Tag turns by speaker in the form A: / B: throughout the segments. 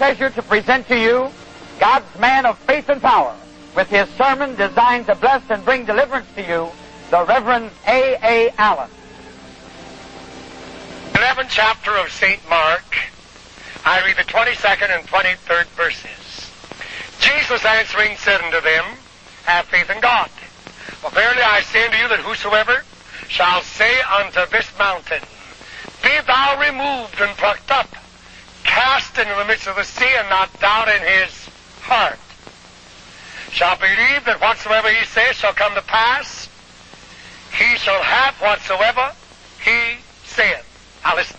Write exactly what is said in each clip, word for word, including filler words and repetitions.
A: pleasure to present to you God's man of faith and power with his sermon designed to bless and bring deliverance to you, the Reverend A A. Allen.
B: eleventh chapter of Saint Mark, I read the twenty-second and twenty-third verses. Jesus answering said unto them, Have faith in God. For verily I say unto you that whosoever shall say unto this mountain, Be thou removed and plucked up, cast into the midst of the sea, and not doubt in his heart, shall believe that whatsoever he saith shall come to pass, he shall have whatsoever he saith. Now listen.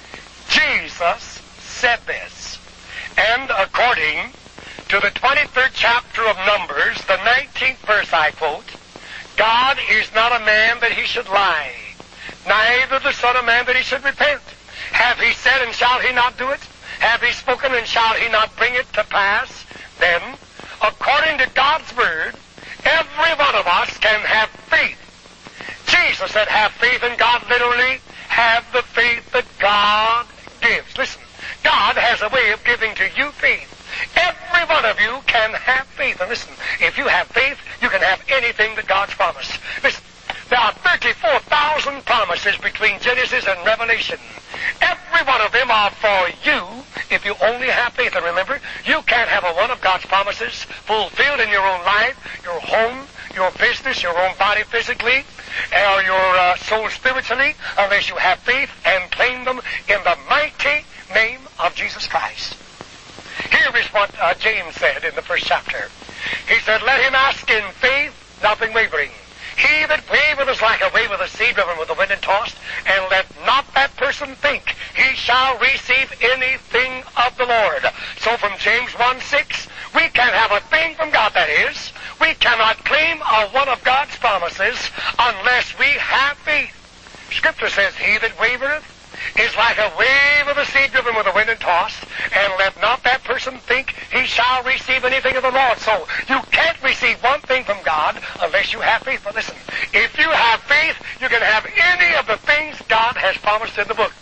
B: Jesus said this, and according to the twenty-third chapter of Numbers, the nineteenth verse I quote, God is not a man that he should lie, neither the Son of Man that he should repent. Have he said, and shall he not do it? Have he spoken, and shall he not bring it to pass? Then, according to God's word, every one of us can have faith. Jesus said, have faith in God, literally, have the faith that God gives. Listen, God has a way of giving to you faith. Every one of you can have faith. And listen, if you have faith, you can have anything that God's promised. Listen, there are thirty-four thousand promises between Genesis and Revelation. Every one of them are for you if you only have faith. And remember, you can't have a one of God's promises fulfilled in your own life, your home, your business, your own body physically, or your uh, soul spiritually, unless you have faith and claim them in the mighty name of Jesus Christ. Here is what uh, James said in the first chapter. He said, Let him ask in faith, nothing wavering. He that wavereth is like a wave of the sea driven with the wind and tossed, and let not that person think he shall receive anything of the Lord. So from James one six, we can have a thing from God, that is, we cannot claim a one of God's promises unless we have faith. Scripture says, He that wavereth is like a wave of the sea driven with the wind and tossed, and let not that person think he shall receive anything of the Lord. So you can't receive one thing from God unless you have faith. But listen, if you have faith, you can have any of the things God has promised in the book.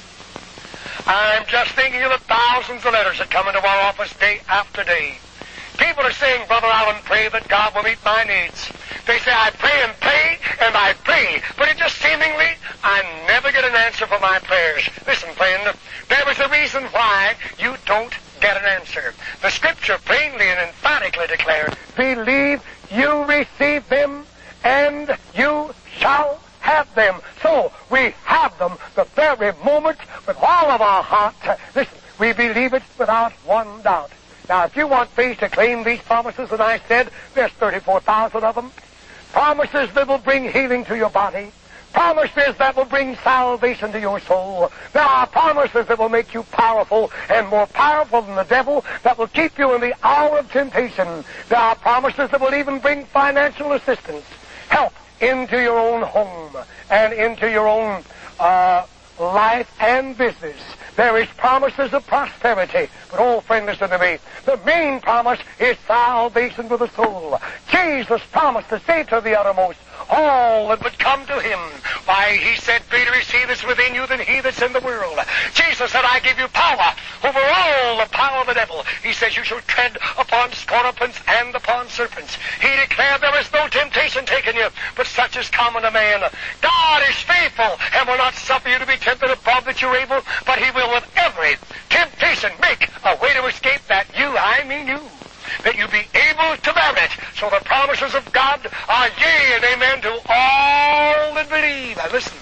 B: I'm just thinking of the thousands of letters that come into our office day after day. People are saying, Brother Allen, pray that God will meet my needs. They say, I pray and pray and I pray, but it just seemingly, I never get an answer for my prayers. Listen, friend, there is a reason why you don't get an answer. The Scripture plainly and emphatically declares, believe you receive them and you shall have them. So we have them the very moment with all of our heart. Listen, we believe it without one doubt. Now, if you want faith to claim these promises that I said, there's thirty-four thousand of them. Promises that will bring healing to your body. Promises that will bring salvation to your soul. There are promises that will make you powerful and more powerful than the devil, that will keep you in the hour of temptation. There are promises that will even bring financial assistance, help into your own home and into your own uh, life and business. There is promises of prosperity. But, oh, friend, listen to me. The main promise is salvation for the soul. Jesus promised to save to the uttermost all that would come to him. Why, he said, greater is he that's within you than he that's in the world. Jesus said, I give you power over all the power of the devil. He says, you shall tread upon scorpions and upon serpents. He declared there is no temptation taken you, but such is common to man. God is faithful and will not suffer you to be tempted above that you're able, but he will with every temptation make a way to escape, that you, I mean you, that you be able to bear it. So the promises of God are yea and amen to all that believe. Now listen,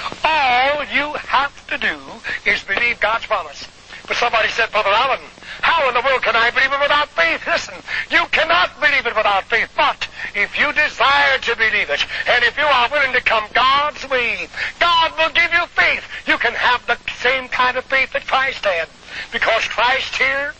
B: all you have to do is believe God's promise. But somebody said, Brother Allen, how in the world can I believe it without faith? Listen, you cannot believe it without faith, but if you desire to believe it, and if you are willing to come God's way, God will give you faith. You can have the same kind of faith that Christ had, because Christ here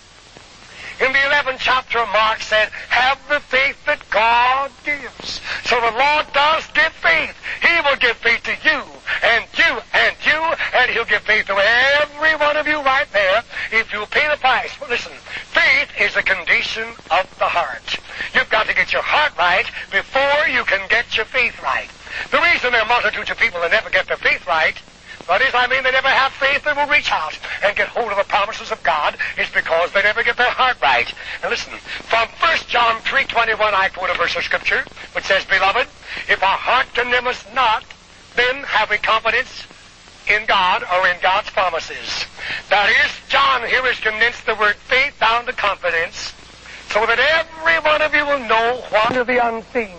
B: in the eleventh chapter of Mark said, have the faith that God gives. So the Lord does give faith. He will give faith to you, and you, and you, and he'll give faith to every one of you right there if you pay the price. But listen, faith is a condition of the heart. You've got to get your heart right before you can get your faith right. The reason there are multitudes of people that never get their faith right, That is, I mean, they never have faith that will reach out and get hold of the promises of God. It's because they never get their heart right. And listen, from First John three twenty-one, I quote a verse of Scripture which says, Beloved, if our heart condemn us not, then have we confidence in God or in God's promises. That is, John here has condensed the word faith down to confidence so that every one of you will know what of the unseen.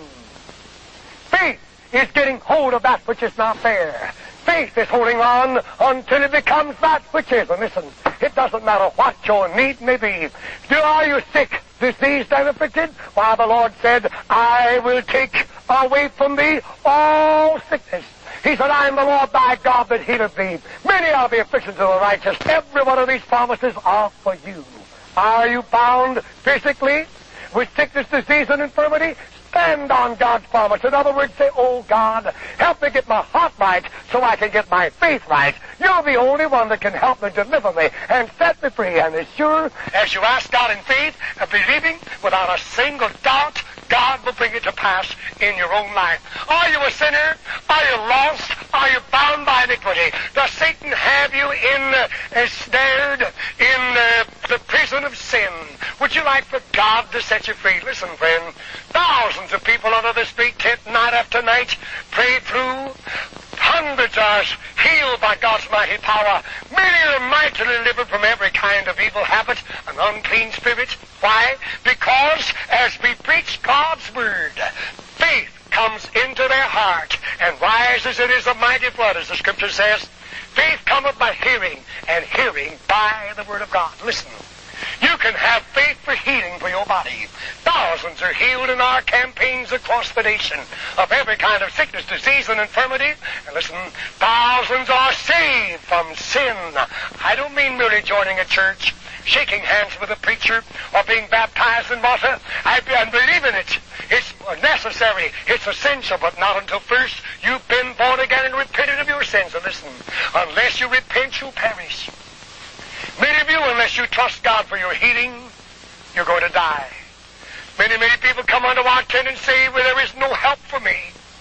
B: Faith is getting hold of that which is not there. Faith is holding on until it becomes that which is. And listen, it doesn't matter what your need may be. Do are you sick, diseased, and afflicted? Why, the Lord said, I will take away from thee all sickness. He said, I am the Lord thy God that healeth thee. Many are the afflictions of the righteous. Every one of these promises are for you. Are you bound physically with sickness, disease, and infirmity? Stand on God's promise. In other words, say, oh God, help me get my heart right so I can get my faith right. You're the only one that can help me, deliver me, and set me free. And as sure as you ask God in faith and believing without a single doubt, God will bring it to pass in your own life. Are you a sinner? Are you lost? Are you bound by iniquity? Does Satan have you in uh, ensnared in uh, the prison of sin? Would you like for God to set you free? Listen, friend, thousands of people under this big tent night after night pray through. Hundreds are healed by God's mighty power. Many are mightily delivered from every kind of evil habit and unclean spirit. Why? Because as we preach God's word, faith comes into their heart and rises it as a mighty flood, as the Scripture says. Faith cometh by hearing, and hearing by the word of God. Listen. You can have faith for healing for your body. Thousands are healed in our campaigns across the nation of every kind of sickness, disease, and infirmity. And listen, thousands are saved from sin. I don't mean merely joining a church, shaking hands with a preacher, or being baptized in water. I believe in it. It's necessary. It's essential, but not until first you've been born again and repented of your sins. And listen, unless you repent, you'll perish. Many of you, unless you trust God for your healing, you're going to die. Many, many people come under our tent and say, well, there is no help for me.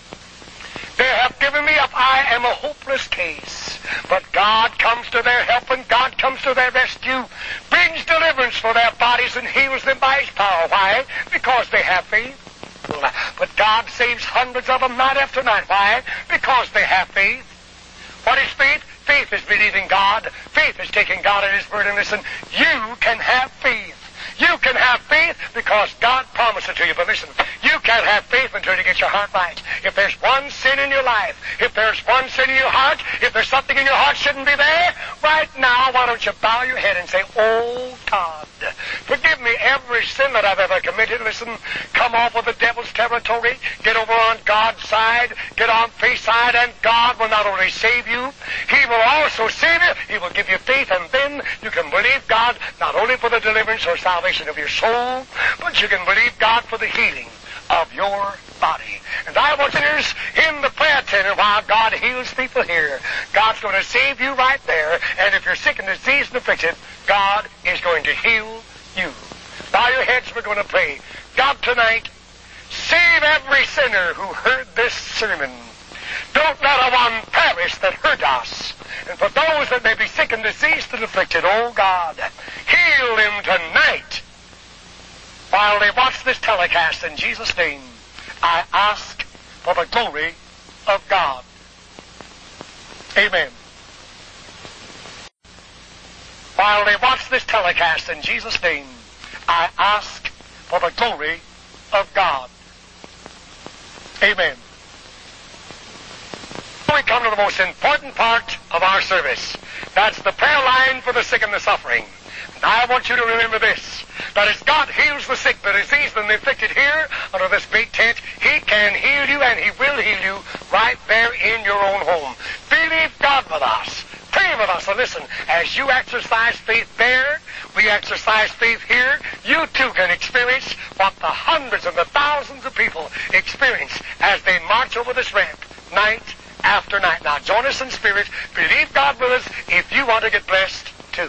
B: They have given me up. I am a hopeless case. But God comes to their help and God comes to their rescue, brings deliverance for their bodies and heals them by His power. Why? Because they have faith. But God saves hundreds of them night after night. Why? Because they have faith. What is faith? Faith is believing God. Faith is taking God at His word. And listen, you can have faith. You can have faith because God promised it to you. But listen, you can't have faith until you get your heart right. If there's one sin in your life, if there's one sin in your heart, if there's something in your heart shouldn't be there, right now, why don't you bow your head and say, oh, God, forgive me every sin that I've ever committed. Listen, come off of the devil's territory, get over on God's side, get on faith's side, and God will not only save you, He will also save you. He will give you faith, and then you can believe God not only for the deliverance or salvation of your soul, but you can believe God for the healing of your body. And I want sinners in the prayer tent, and while God heals people here, God's going to save you right there. And if you're sick and diseased and afflicted, God is going to heal you. Bow your heads, we're going to pray. God, tonight, save every sinner who heard this sermon. Don't let a one perish that heard us. And for those that may be sick and diseased and afflicted, oh God, heal them tonight. While they watch this telecast, in Jesus' name, I ask for the glory of God. Amen. While they watch this telecast, in Jesus' name, I ask for the glory of God. Amen. We come to the most important part of our service. That's the prayer line for the sick and the suffering. And I want you to remember this, that as God heals the sick, the diseased, and the afflicted here under this big tent, He can heal you and He will heal you right there in your own home. Believe God with us. Pray with us. And listen, as you exercise faith there, we exercise faith here, you too can experience what the hundreds and the thousands of people experience as they march over this ramp night after night. Now join us in spirit. Believe God with us if you want to get blessed too.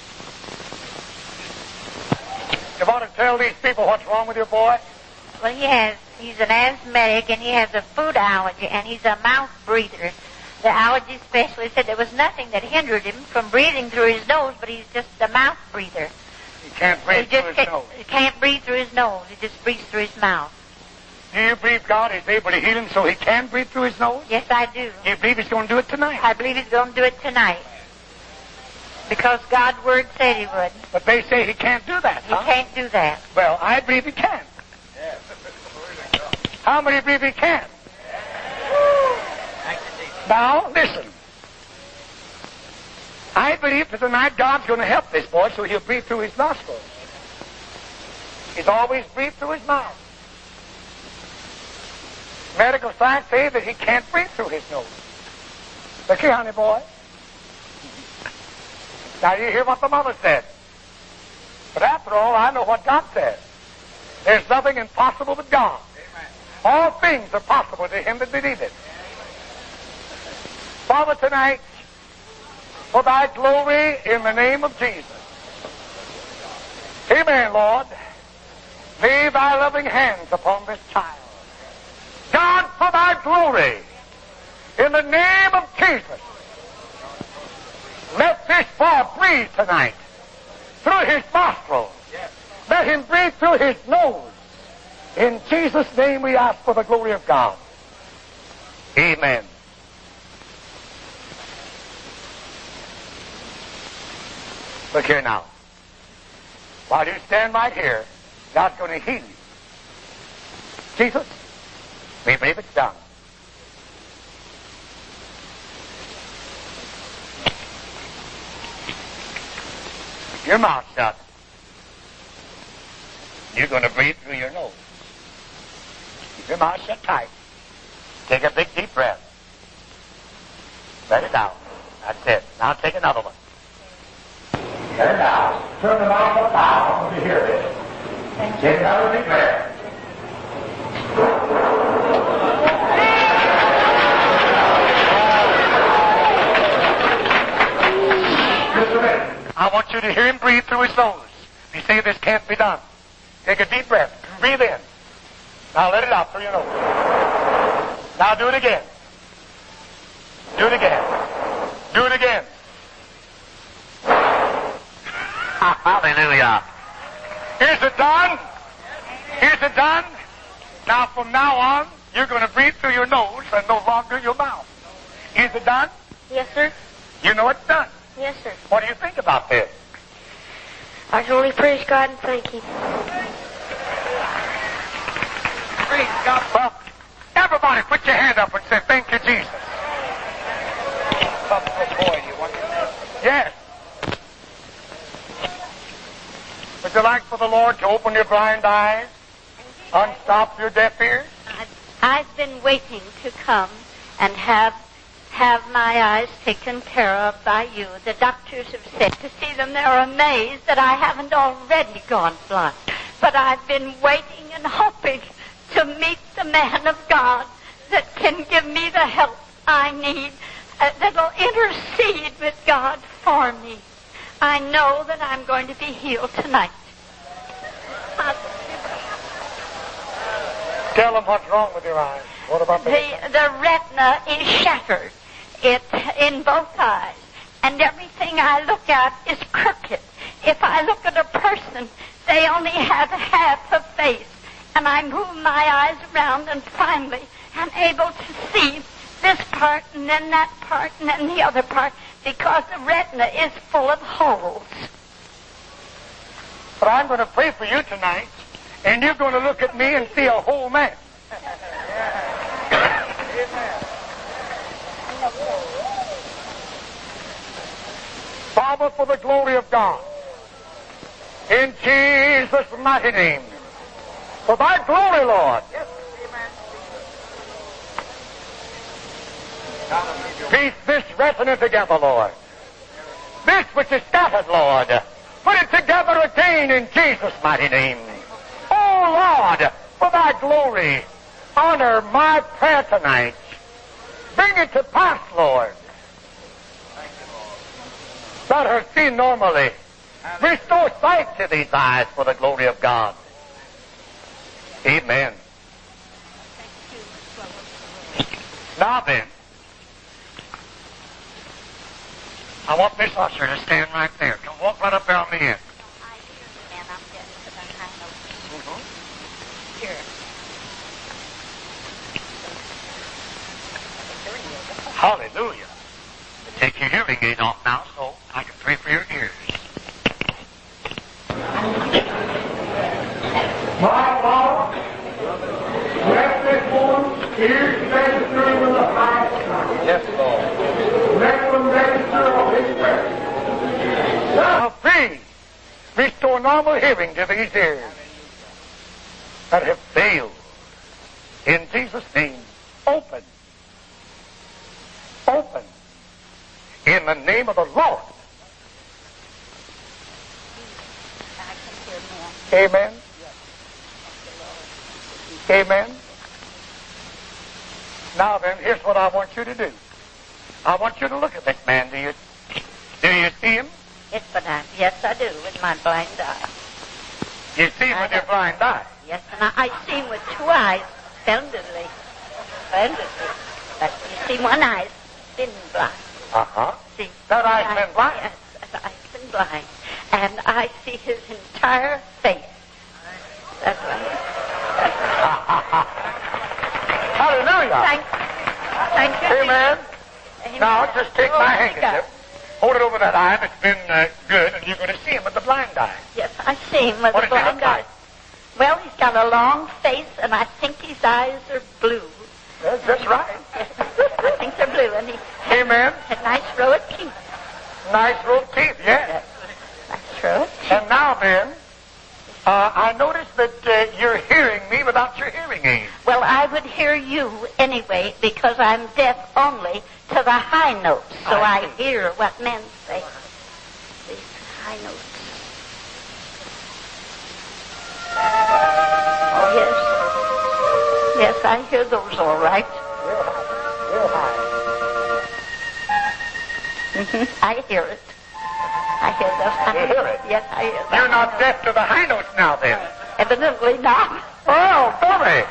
B: You want to tell these people what's wrong with your boy?
C: Well, he has, he's an asthmatic and he has a food allergy and he's a mouth breather. The allergy specialist said there was nothing that hindered him from breathing through his nose, but he's just a mouth breather.
B: He can't breathe
C: he just
B: through his
C: can't,
B: nose.
C: He can't breathe through his nose. He just breathes through his mouth.
B: Do you believe God is able to heal him so he can breathe through his nose?
C: Yes, I do.
B: Do you believe he's going to do it tonight?
C: I believe he's going to do it tonight. Because God's word said he would.
B: But they say he can't do that,
C: He
B: huh?
C: can't do that.
B: Well, I believe he can. How many believe he can? Now, listen. I believe that tonight God's going to help this boy so he'll breathe through his nostrils. He's always breathed through his mouth. Medical science say that he can't breathe through his nose. Look here, honey boy. Now you hear what the mother said. But after all, I know what God says. There's nothing impossible with God. Amen. All things are possible to him that believeth. Father, tonight, for thy glory in the name of Jesus. Amen, Lord. Lay thy loving hands upon this child. God, for thy glory, in the name of Jesus, let this boy breathe tonight through his nostrils. Yes. Let him breathe through his nose. In Jesus' name we ask for the glory of God. Amen. Look here now. While you stand right here, God's going to heal you. Jesus, we believe it's done. Keep your mouth shut. You're going to breathe through your nose. Keep your mouth shut tight. Take a big deep breath. Let it out. That's it. Now take another one. Let it out. Turn the mouth up now. I want to hear this. Take another deep breath. Just a minute. I want you to hear him breathe through his nose. You say this can't be done. Take a deep breath. Breathe in. Now let it out through your nose. Now do it again. Do it again. Do it again. Hallelujah. Here's it done. Here's it done. Now from now on, you're going to breathe through your nose and no longer your mouth. Is it done?
C: Yes, sir.
B: You know it's done.
C: Yes, sir.
B: What do you think about this?
C: I can only praise God and thank Him.
B: Praise God. Well, everybody put your hand up and say, thank you, Jesus. Boy, you want to... Yes. Would you like for the Lord to open your blind eyes? Unstop your deaf ears?
C: I've been waiting to come and have have my eyes taken care of by you. The doctors have said to see them, they're amazed that I haven't already gone blind. But I've been waiting and hoping to meet the man of God that can give me the help I need, uh, that'll intercede with God for me. I know that I'm going to be healed tonight.
B: Tell them what's wrong with your eyes. What about the...
C: The, the retina is shattered. It in both eyes. And everything I look at is crooked. If I look at a person, they only have half a face. And I move my eyes around and finally am able to see this part and then that part and then the other part because the retina is full of holes.
B: But I'm going to pray for you tonight, and you're going to look at me and see a whole man. Father, for the glory of God, in Jesus' mighty name, for thy glory, Lord. Yes, amen. Piece this retina together, Lord. This which is scattered, Lord. Put it together again in Jesus' mighty name. Oh, Lord, for thy glory, honor my prayer tonight. Bring it to pass, Lord. Let her see normally. Restore sight to these eyes for the glory of God. Amen. Now then, I want Miss Usher to stand right there. Come walk right up there on the end.
C: I hear the man. I'm getting to the high notes.
B: Mm-hmm.
C: Here.
B: Hallelujah. Take your hearing aid off now so I can pray for your ears.
D: My God, let this woman's ears register with the highest God.
B: Yes, Lord.
D: Let them register on His prayer.
B: Now, please, restore normal hearing to these ears that have failed. In Jesus' name, open. Open. In the name of the Lord.
C: I can hear man.
B: Amen. Amen. Now then, here's what I want you to do. I want you to look at this man. Do you, do you see him?
C: Yes, but I, yes, I do, with my blind eye.
B: You see him with your blind eye.
C: Yes, and I, I see him with two eyes, splendidly. Splendidly. But you see, one eye's been blind.
B: Uh-huh.
C: See?
B: That eye's
C: I-
B: been blind?
C: Yes, that eye's been blind. And I see his entire face. That's right.
B: Hallelujah.
C: Thank, thank you.
B: Amen.
C: Amen.
B: Now, just take
C: Glory
B: my
C: to
B: handkerchief.
C: God.
B: Hold it over that eye that's been uh, good, and you're going to see him with the blind eye.
C: Yes, I see him with
B: What
C: a
B: does he
C: blind
B: look
C: eye.
B: like?
C: Well, he's got a long face, and I think his eyes are blue.
B: That's, that's right.
C: Yes, I think they're blue, and he has
B: Amen.
C: a nice row of teeth.
B: Nice row of teeth, yes.
C: Nice row of teeth.
B: And now then, uh, I notice that uh, you're hearing me without your hearing aid.
C: Well, I would hear you anyway because I'm deaf only to the high notes, so
B: I
C: I,
B: see.
C: hear what men say. These high notes. Oh, yes. Yes, I hear those all right.
B: Real high. Real high.
C: Mm-hmm. I hear it. I hear those high
B: You hear
C: notes.
B: it?
C: Yes, I hear them.
B: You're not deaf to the high notes now, then.
C: Evidently not.
B: Oh, glory.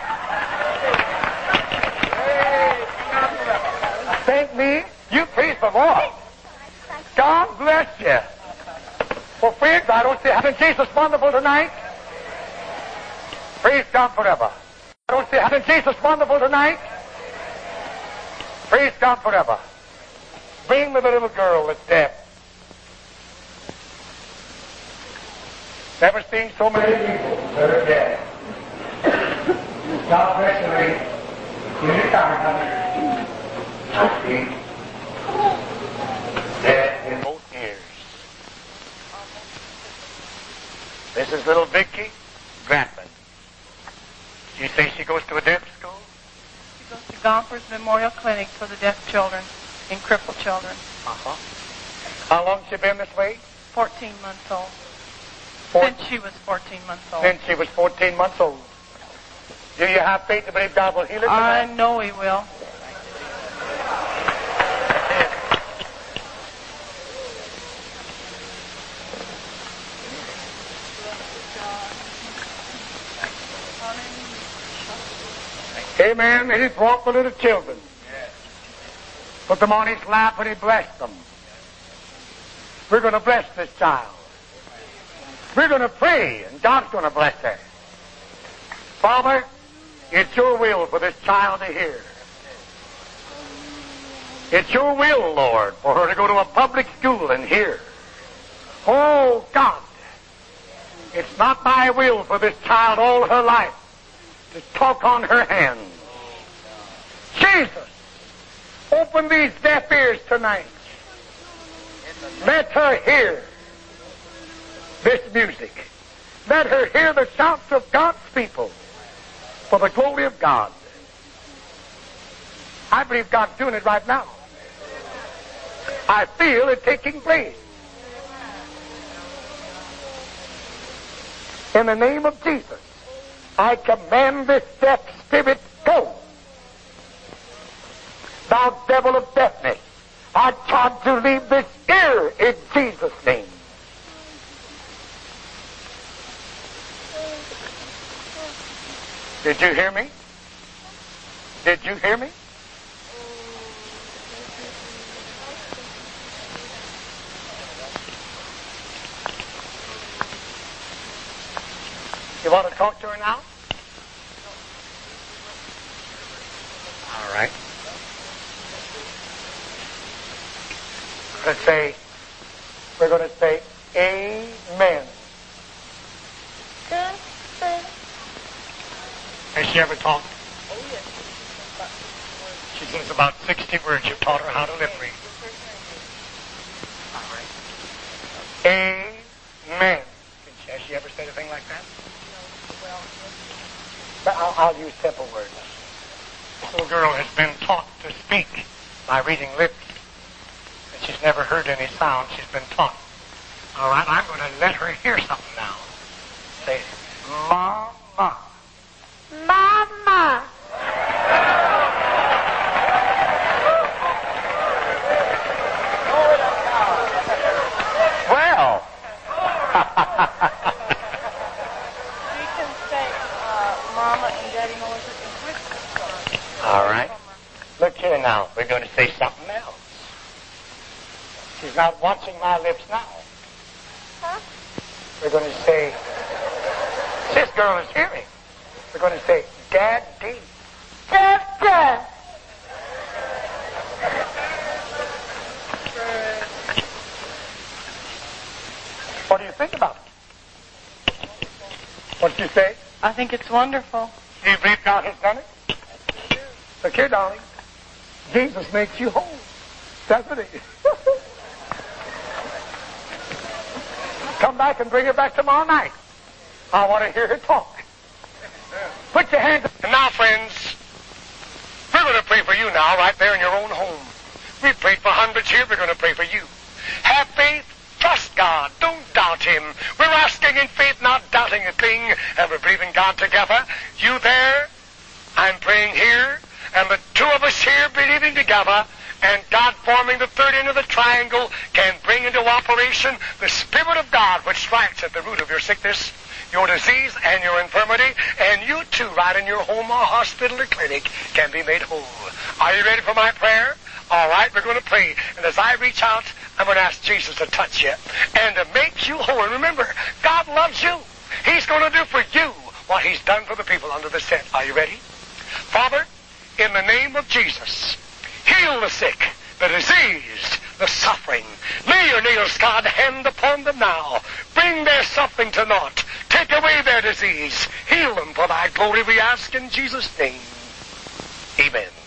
B: Thank me. You praise the Lord. God bless you. Well, friends, I don't see. Hasn't Jesus wonderful tonight? Praise God forever. I don't see. Hasn't Jesus wonderful tonight? Praise God forever. Bring me the little girl that's deaf. Never seen so many people that are deaf. God bless you, lady. Give me time, honey. I see. Deaf in both ears. This is little Vicky Grantman. You say she goes to a deaf school?
E: She goes to Gompers Memorial Clinic for the deaf children and crippled children.
B: Uh-huh. How long she been this way?
E: fourteen months old.
B: Four-
E: Since she was fourteen months old.
B: Since she was fourteen months old. Do you have faith to believe God will heal her
E: I
B: tonight?
E: know he will.
B: Amen. And he brought the little children. Put them on his lap and he blessed them. We're going to bless this child. We're going to pray and God's going to bless her. Father, it's your will for this child to hear. It's your will, Lord, for her to go to a public school and hear. Oh, God, it's not my will for this child all her life to talk on her hands. Jesus, open these deaf ears tonight. Let her hear this music. Let her hear the shouts of God's people for the glory of God. I believe God's doing it right now. I feel it taking place. In the name of Jesus, I command this deaf spirit, go. Thou devil of deafness, I charge to leave this ear in Jesus' name. Did you hear me? Did you hear me? You want to talk to her now? All right. Let's say, we're going to say, Amen. Has she ever talked?
E: Oh, yes.
B: She says about sixty words. You've taught her how to lip read. All right. Amen. Has she ever said a thing like that?
E: Well,
B: But I'll, I'll use simple words. This little girl has been taught to speak by reading lips. And she's never heard any sound. She's been taught. All right, I'm going to let her hear something now. Say, Mama.
C: Mama.
A: Well.
E: she can say uh, Mama and Daddy Moses and Christmas.
B: All right. Look here now. We're going to say something else. She's not watching my lips now.
C: Huh?
B: We're going to say, this girl is hearing. We're going to say, Daddy.
C: Sister.
B: What do you think about it? What did you say?
E: I think it's wonderful.
B: Do you believe God has done it? Look here, darling. Jesus makes you whole. Doesn't he? Come back and bring her back tomorrow night. I want to hear her talk. Put your hands up. And now, friends, we're going to pray for you now, right there in your own home. We prayed for hundreds here. We're going to pray for you. Have faith. Trust God. Don't doubt Him. We're asking in faith, not doubting a thing, and we're believing God together. You there, I'm praying here, and the two of us here believing together, and God forming the third end of the triangle can bring into operation the Spirit of God which strikes at the root of your sickness, your disease, and your infirmity, and you too, right in your home or hospital or clinic, can be made whole. Are you ready for my prayer? All right, we're going to pray. And as I reach out, I'm going to ask Jesus to touch you and to make you whole. And remember, God loves you. He's going to do for you what He's done for the people under the set. Are you ready? Father, in the name of Jesus, heal the sick, the diseased, the suffering. Lay your nails, God, hand upon them now. Bring their suffering to naught. Take away their disease. Heal them for thy glory, we ask in Jesus' name. Amen.